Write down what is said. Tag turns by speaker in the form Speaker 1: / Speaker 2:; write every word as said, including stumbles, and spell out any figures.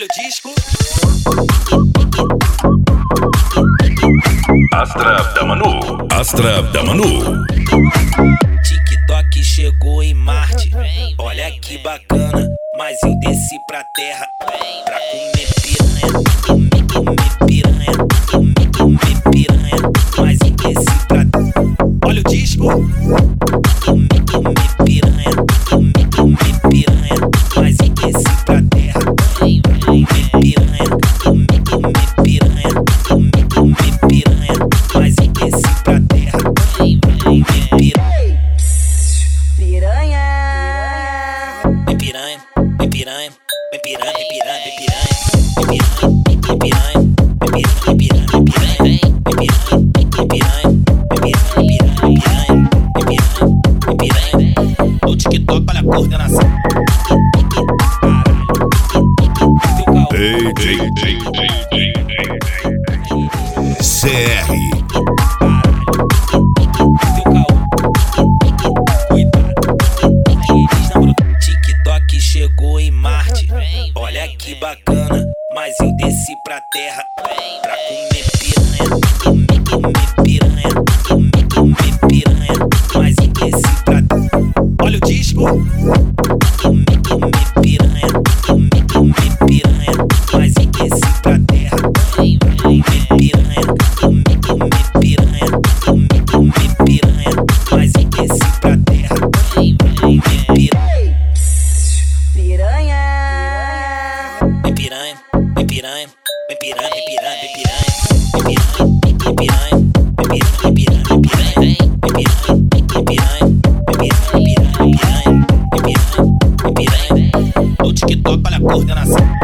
Speaker 1: Olha o disco.
Speaker 2: Astra da Manu. Astra da Manu.
Speaker 1: TikTok chegou em Marte. Olha que bacana, mas eu desci pra terra pra comer piranha. Comer, comer piranha. Comer, comer piranha. Mas eu desci pra terra. Olha o disco. Comer, comer piranha. Comer, comer piranha. Mas eu desci pra terra. Comer piranha. Comer, comer piranha. Comer, comer piranha. Mas eu desci pra terra. Comer piranha.
Speaker 3: Piranha,
Speaker 1: Vem piranha, vem piranha, vem piranha, vem piranha, vem piranha, vem piranha, vem piranha, vem piranha, vem piranha, vem piranha, vem piranha, vem piranha, vem piranha, vem piranha, vem piranha, vem piranha. O TikTok, olha a coordenação.
Speaker 2: D J, D J, C R.
Speaker 1: TikTok chegou em Marte. Olha que bacana, mas eu desci pra terra pra comer piranha. Comer, comer piranha. Comer, comer piranha. Mas eu desci pra terra. Olha o disco. Comer, comer piranha. Comer, comer piranha. Mas eu desci pra terra. Comer piranha. Comer, comer piranha. Comer, comer piranha. Mas eu desci pra terra. Comer piranha.
Speaker 3: piranha,
Speaker 1: Vem piranha, vem piranha, vem piranha, vem piranha, vem piranha, vem piranha, vem piranha, vem piranha, vem piranha, vem piranha, vem piranha, vem piranha, vem piranha, vem piranha, vem piranha, vem piranha, vem piranha. O TikTok, olha a coordenação.